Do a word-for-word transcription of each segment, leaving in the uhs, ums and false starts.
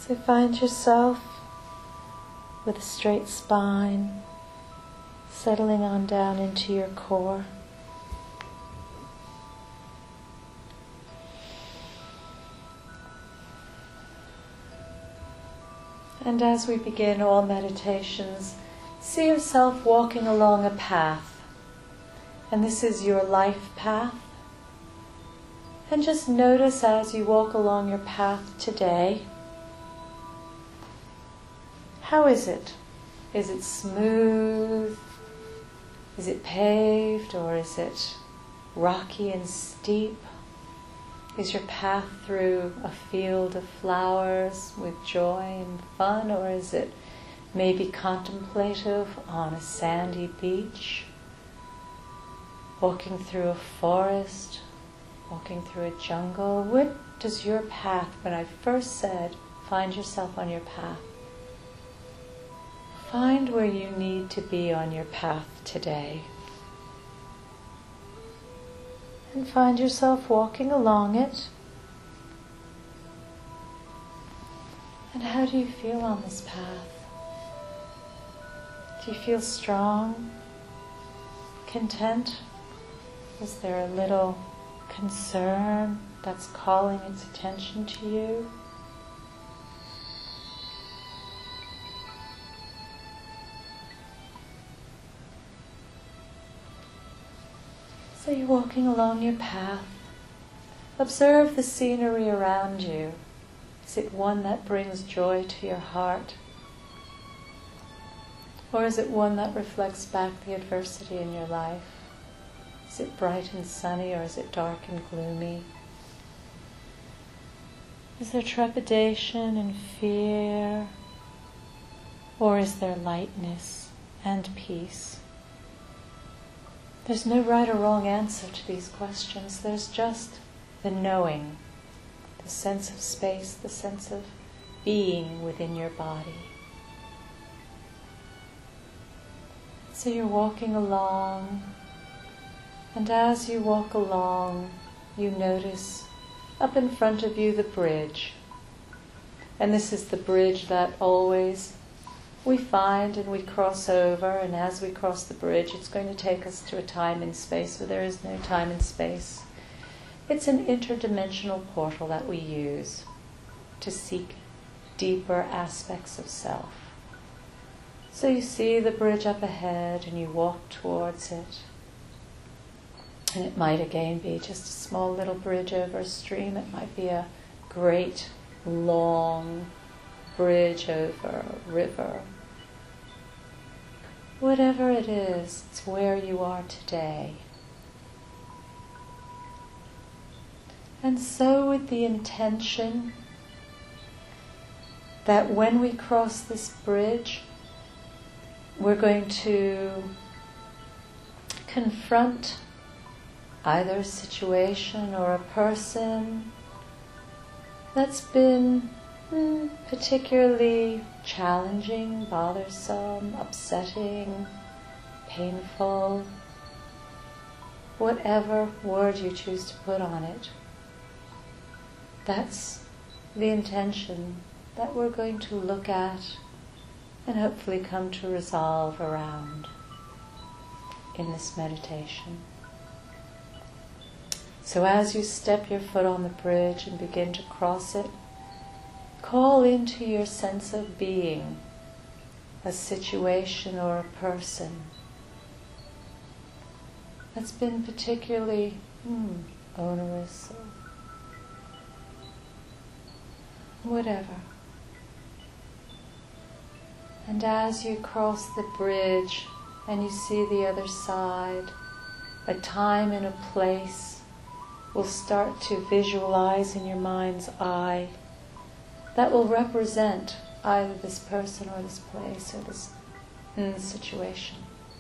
So find yourself with a straight spine, settling on down into your core. And as we begin all meditations, see yourself walking along a path. And this is your life path. And just notice as you walk along your path today, how is it? Is it smooth? Is it paved, or is it rocky and steep? Is your path through a field of flowers with joy and fun, or is it maybe contemplative on a sandy beach? Walking through a forest, walking through a jungle? What does your path, when I first said, find yourself on your path, find where you need to be on your path today. And find yourself walking along it. And how do you feel on this path? Do you feel strong, content? Is there a little concern that's calling its attention to you? So you're walking along your path. Observe the scenery around you. Is it one that brings joy to your heart? Or is it one that reflects back the adversity in your life? Is it bright and sunny, or is it dark and gloomy? Is there trepidation and fear? Or is there lightness and peace? There's no right or wrong answer to these questions. There's just the knowing, the sense of space, the sense of being within your body. So you're walking along, and as you walk along, you notice up in front of you the bridge. And this is the bridge that always we find and we cross over, and as we cross the bridge, it's going to take us to a time and space where there is no time and space. It's an interdimensional portal that we use to seek deeper aspects of self. So you see the bridge up ahead and you walk towards it. And it might again be just a small little bridge over a stream. It might be a great, long bridge over a river. Whatever it is, it's where you are today. And so with the intention that when we cross this bridge, we're going to confront either a situation or a person that's been mm, particularly challenging, bothersome, upsetting, painful, whatever word you choose to put on it. That's the intention that we're going to look at and hopefully come to resolve around in this meditation. So as you step your foot on the bridge and begin to cross it, call into your sense of being a situation or a person that's been particularly hmm, onerous or whatever. And as you cross the bridge and you see the other side, a time and a place will start to visualize in your mind's eye that will represent either this person or this place or this mm, situation.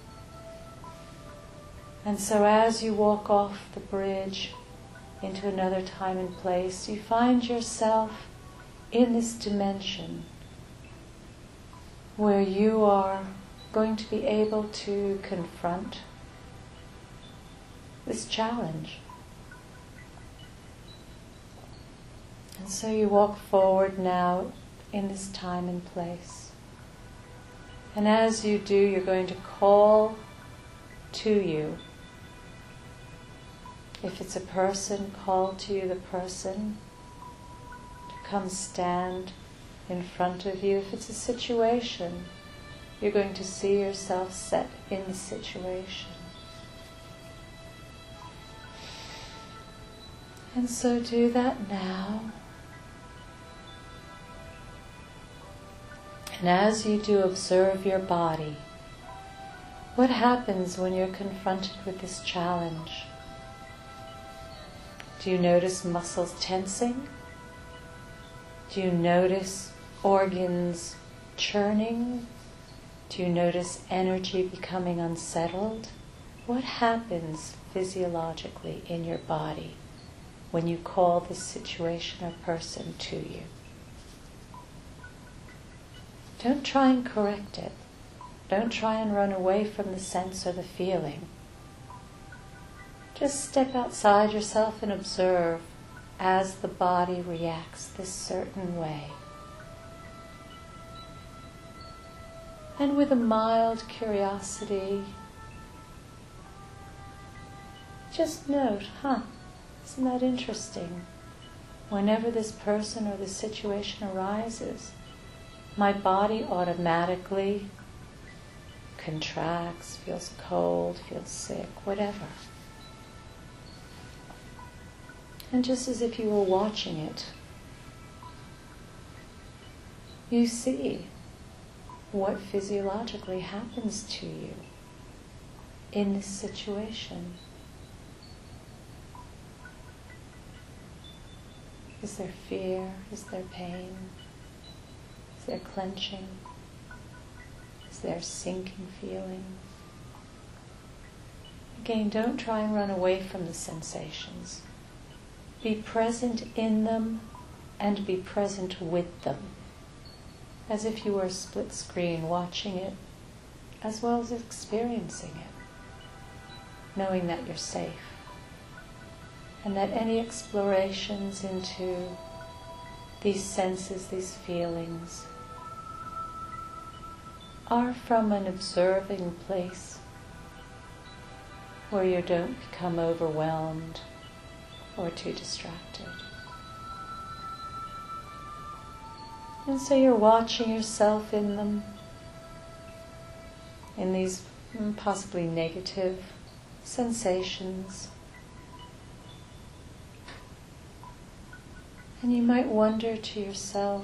And so as you walk off the bridge into another time and place, you find yourself in this dimension where you are going to be able to confront this challenge. And so you walk forward now in this time and place. And as you do, you're going to call to you. If it's a person, call to you the person to come stand in front of you. If it's a situation, you're going to see yourself set in the situation. And so do that now. And as you do, observe your body. What happens when you're confronted with this challenge? Do you notice muscles tensing? Do you notice organs churning? Do you notice energy becoming unsettled? What happens physiologically in your body when you call this situation or person to you? Don't try and correct it. Don't try and run away from the sense or the feeling. Just step outside yourself and observe as the body reacts this certain way. And with a mild curiosity, just note, huh, isn't that interesting? Whenever this person or this situation arises, my body automatically contracts, feels cold, feels sick, whatever. And just as if you were watching it, you see what physiologically happens to you in this situation. Is there fear? Is there pain? Is there clenching? Is there sinking feeling? Again, don't try and run away from the sensations. Be present in them and be present with them, as if you were a split screen watching it as well as experiencing it, knowing that you're safe and that any explorations into these senses, these feelings, are from an observing place where you don't become overwhelmed or too distracted. And so you're watching yourself in them, in these possibly negative sensations. And you might wonder to yourself,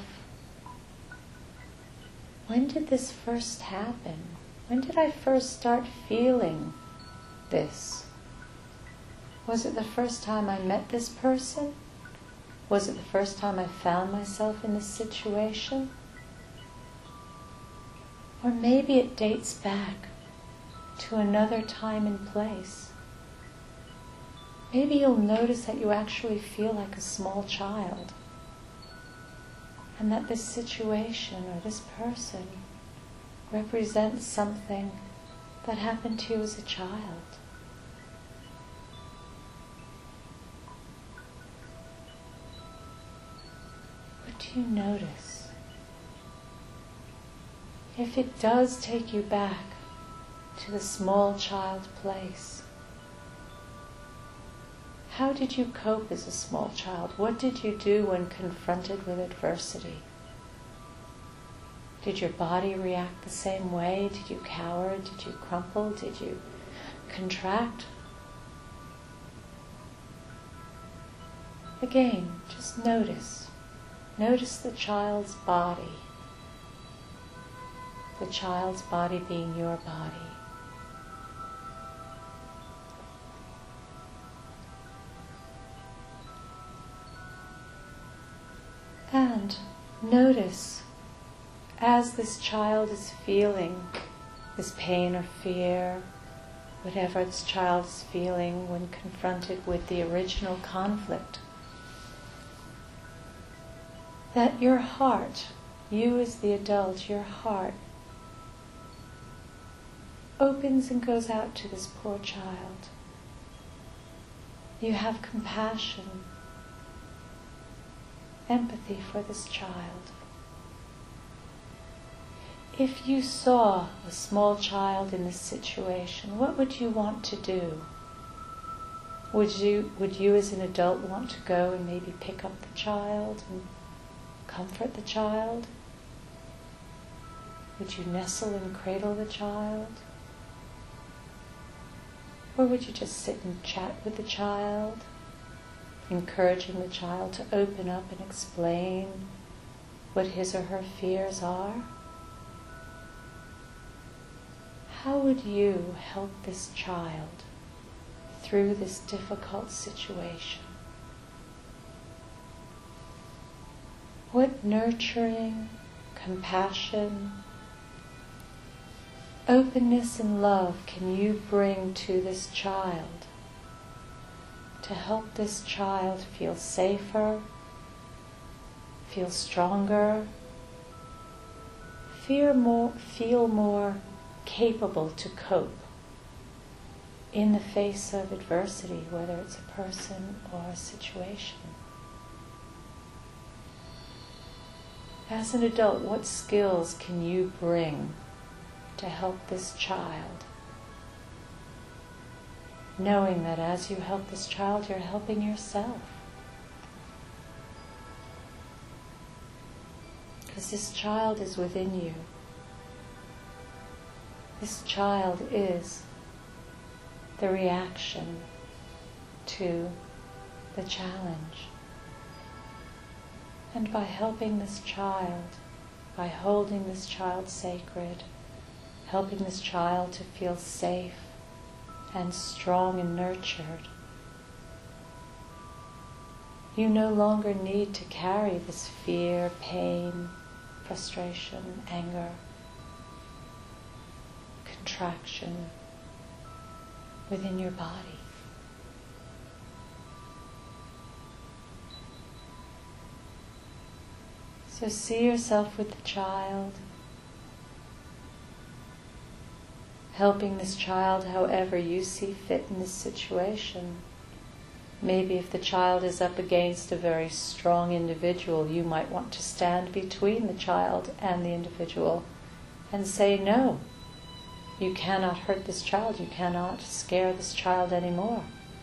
when did this first happen? When did I first start feeling this? Was it the first time I met this person? Was it the first time I found myself in this situation? Or maybe it dates back to another time and place. Maybe you'll notice that you actually feel like a small child, and that this situation or this person represents something that happened to you as a child. What do you notice? If it does take you back to the small child place, how did you cope as a small child? What did you do when confronted with adversity? Did your body react the same way? Did you cower? Did you crumple? Did you contract? Again, just notice. Notice the child's body. The child's body being your body. And notice, as this child is feeling this pain or fear, whatever this child is feeling when confronted with the original conflict, that your heart, you as the adult, your heart opens and goes out to this poor child. You have compassion, empathy for this child. If you saw a small child in this situation, what would you want to do? Would you, would you as an adult want to go and maybe pick up the child and comfort the child? Would you nestle and cradle the child? Or would you just sit and chat with the child, encouraging the child to open up and explain what his or her fears are? How would you help this child through this difficult situation? What nurturing, compassion, openness and love can you bring to this child to help this child feel safer, feel stronger, feel more, feel more capable to cope in the face of adversity, whether it's a person or a situation? As an adult, what skills can you bring to help this child? Knowing that as you help this child, you're helping yourself. Because this child is within you. This child is the reaction to the challenge. And by helping this child, by holding this child sacred, helping this child to feel safe and strong and nurtured, you no longer need to carry this fear, pain, frustration, anger, contraction within your body. So see yourself with the child, helping this child however you see fit in this situation. Maybe if the child is up against a very strong individual, you might want to stand between the child and the individual and say, no, you cannot hurt this child, you cannot scare this child anymore.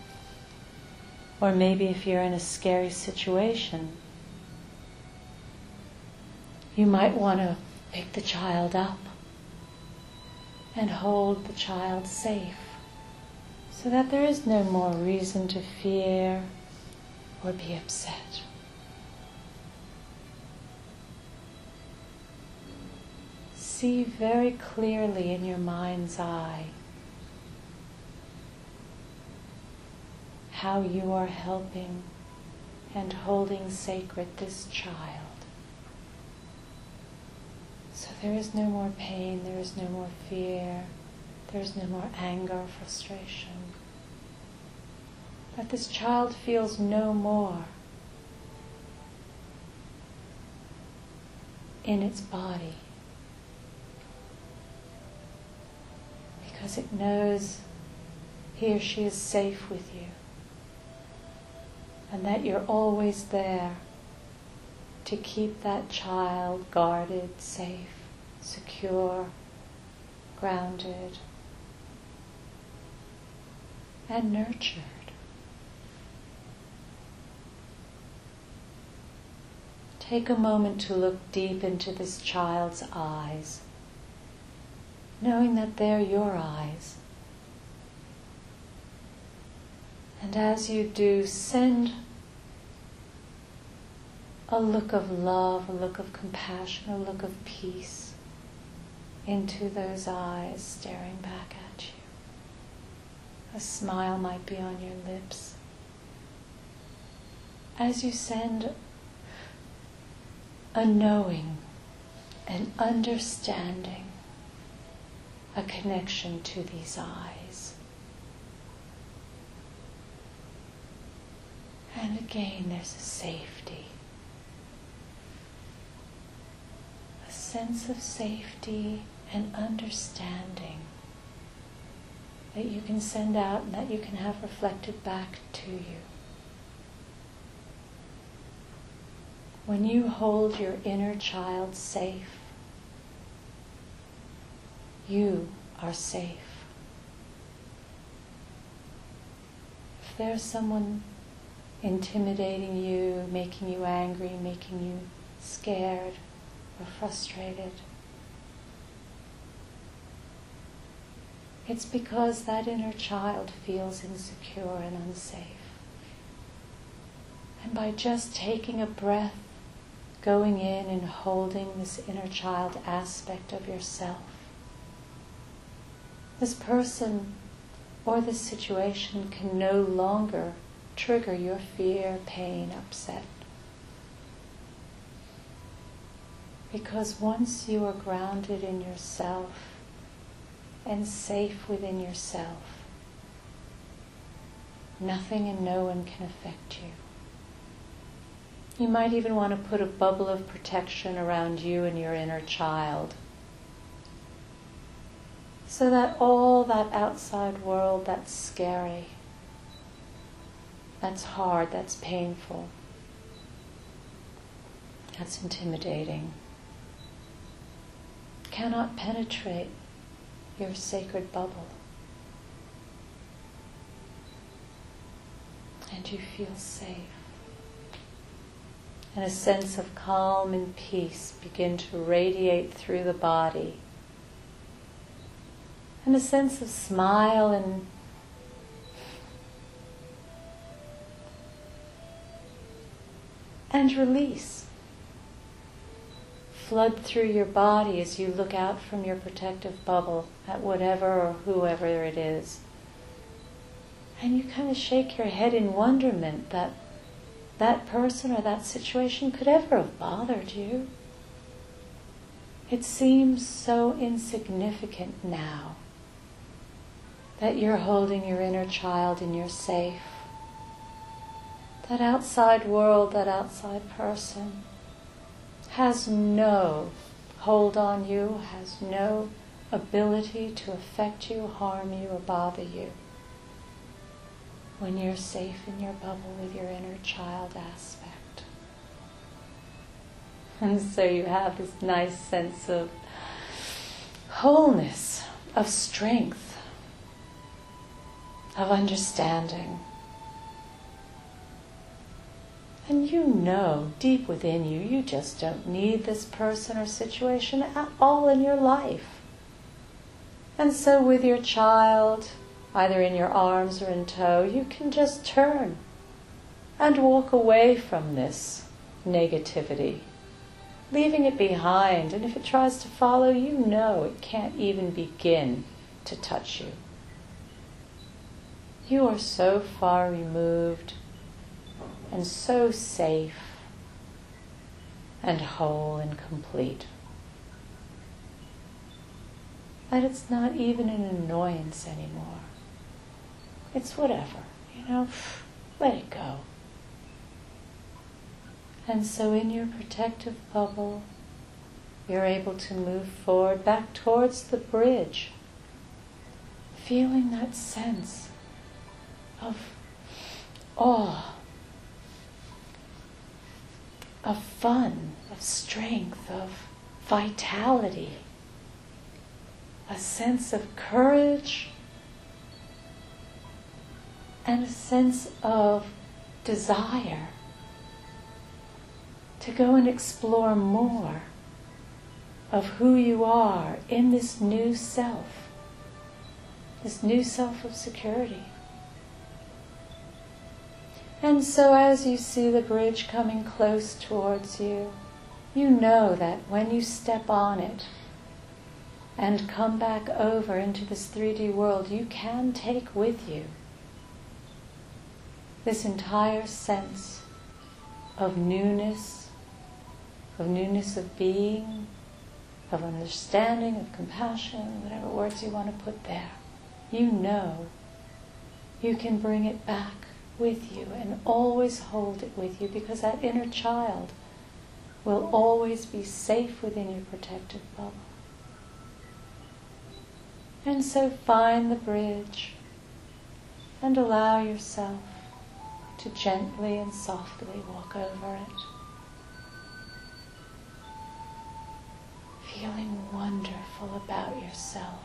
Or maybe if you're in a scary situation, you might want to pick the child up and hold the child safe so that there is no more reason to fear or be upset. See very clearly in your mind's eye how you are helping and holding sacred this child. So there is no more pain, there is no more fear, there is no more anger or frustration. That this child feels no more in its body, because it knows he or she is safe with you, and that you're always there to keep that child guarded, safe, secure, grounded, and nurtured. Take a moment to look deep into this child's eyes, knowing that they're your eyes. And as you do, send a look of love, a look of compassion, a look of peace into those eyes staring back at you. A smile might be on your lips. As you send a knowing, an understanding, a connection to these eyes. And again, there's a safety. A sense of safety and understanding that you can send out and that you can have reflected back to you. When you hold your inner child safe, you are safe. If there's someone intimidating you, making you angry, making you scared or frustrated, it's because that inner child feels insecure and unsafe. And by just taking a breath, going in and holding this inner child aspect of yourself, this person or this situation can no longer trigger your fear, pain, upset. Because once you are grounded in yourself and safe within yourself, nothing and no one can affect you. You might even want to put a bubble of protection around you and your inner child, so that all that outside world that's scary, that's hard, that's painful, that's intimidating, cannot penetrate your sacred bubble. And you feel safe. And a sense of calm and peace begin to radiate through the body. And a sense of smile and and release flood through your body as you look out from your protective bubble at whatever or whoever it is. And you kind of shake your head in wonderment that that person or that situation could ever have bothered you. It seems so insignificant now that you're holding your inner child and you're safe. That outside world, that outside person has no hold on you, has no ability to affect you, harm you, or bother you when you're safe in your bubble with your inner child aspect. And so you have this nice sense of wholeness, of strength, of understanding. And you know deep within you, you just don't need this person or situation at all in your life. And so with your child, either in your arms or in tow, you can just turn and walk away from this negativity, leaving it behind. And if it tries to follow, you know it can't even begin to touch you. You are so far removed and so safe and whole and complete that it's not even an annoyance anymore. It's whatever, you know, let it go. And so in your protective bubble, you're able to move forward back towards the bridge, feeling that sense of awe, of fun, of strength, of vitality, a sense of courage, and a sense of desire to go and explore more of who you are in this new self, this new self of security. And so as you see the bridge coming close towards you, you know that when you step on it and come back over into this three D world, you can take with you this entire sense of newness, of newness of being, of understanding, of compassion, whatever words you want to put there. You know you can bring it back with you and always hold it with you, because that inner child will always be safe within your protective bubble. And so find the bridge and allow yourself to gently and softly walk over it. feeling wonderful about yourself.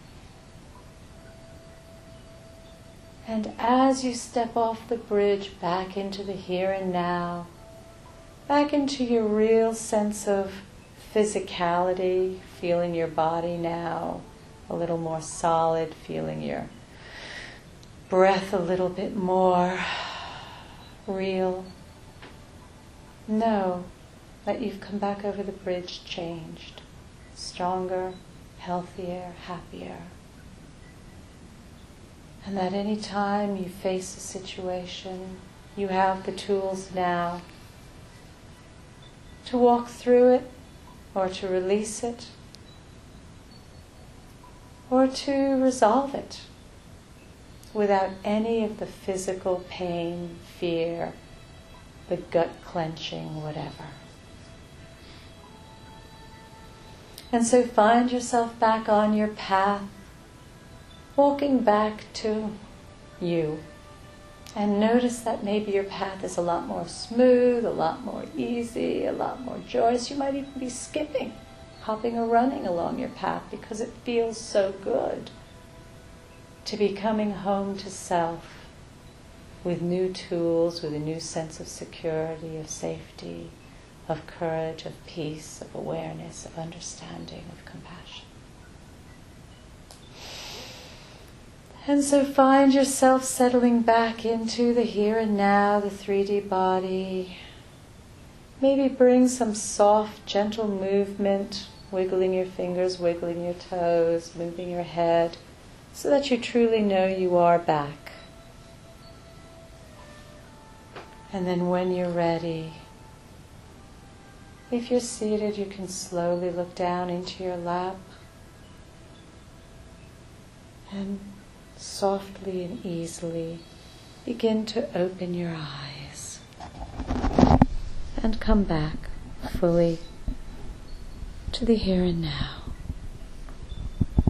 And as you step off the bridge back into the here and now, back into your real sense of physicality, feeling your body now a little more solid, feeling your breath a little bit more real, know that you've come back over the bridge changed, stronger, healthier, happier. And that any time you face a situation, you have the tools now to walk through it, or to release it, or to resolve it without any of the physical pain, fear, the gut clenching, whatever. And so find yourself back on your path, walking back to you. And notice that maybe your path is a lot more smooth, a lot more easy, a lot more joyous. You might even be skipping, hopping or running along your path because it feels so good to be coming home to self with new tools, with a new sense of security, of safety, of courage, of peace, of awareness, of understanding, of compassion. And so find yourself settling back into the here and now, the three D body. Maybe bring some soft, gentle movement, wiggling your fingers, wiggling your toes, moving your head, so that you truly know you are back. And then when you're ready, if you're seated, you can slowly look down into your lap and softly and easily begin to open your eyes and come back fully to the here and now.